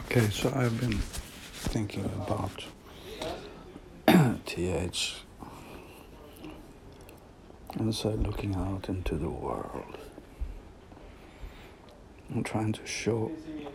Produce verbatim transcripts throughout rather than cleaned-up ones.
Okay, so I've been thinking about T H and so looking out into the world. I'm trying to show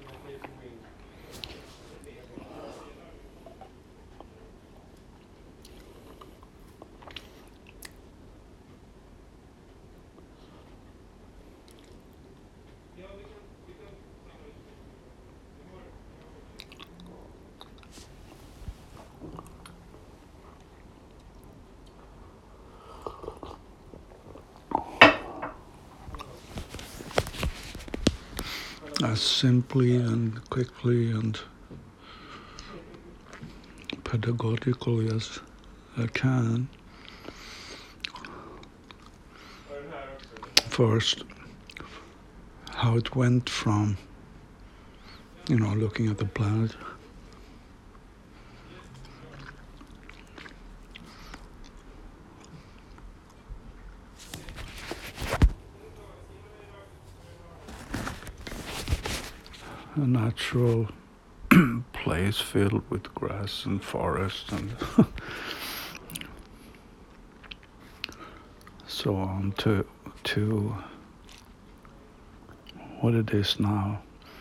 as simply and quickly and pedagogically as I can. First, how it went from, you know, looking at the planet a natural place filled with grass and forest and so on to to what it is now.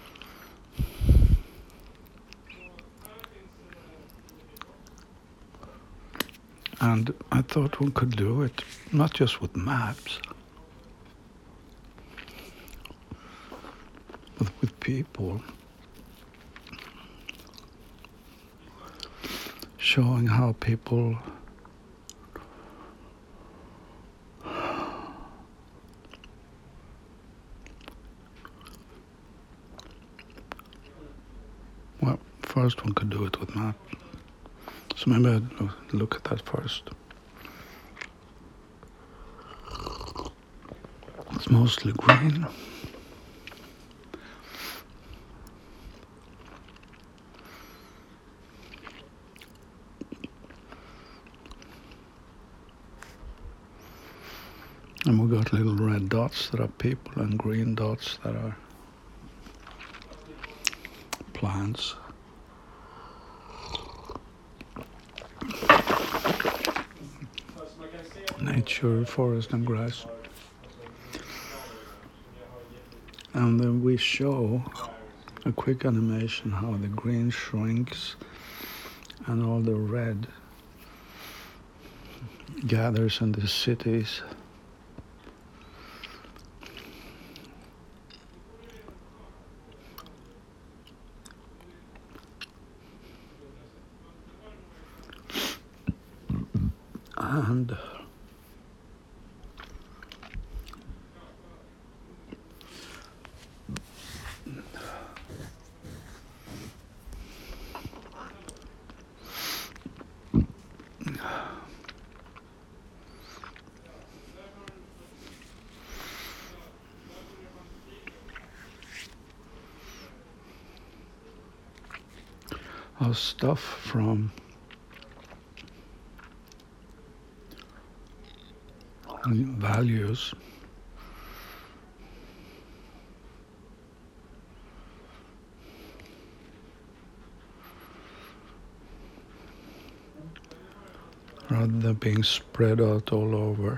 And I thought one could do it not just with maps, but with people, showing how people well, first one could do it with maps. So maybe I'd look at that first. It's mostly green. And we got little red dots that are people and green dots that are plants. Nature, forest and grass. And then we show a quick animation how the green shrinks and all the red gathers in the cities. And our stuff from values rather than being spread out all over.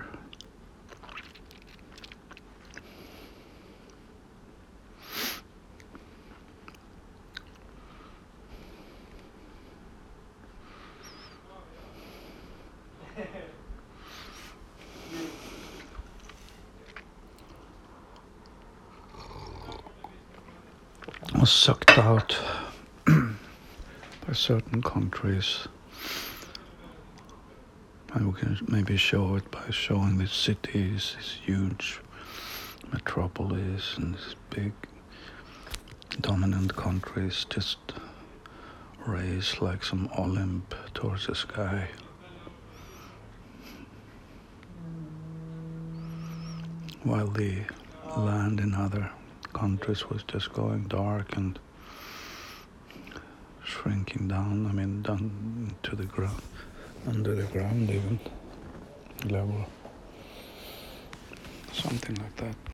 Was sucked out by certain countries. And we can maybe show it by showing the cities, these huge metropolis and these big dominant countries just raise like some Olymp towards the sky. While the land in other countries was just going dark and shrinking down, I mean down to the ground, under the ground even, level, something like that.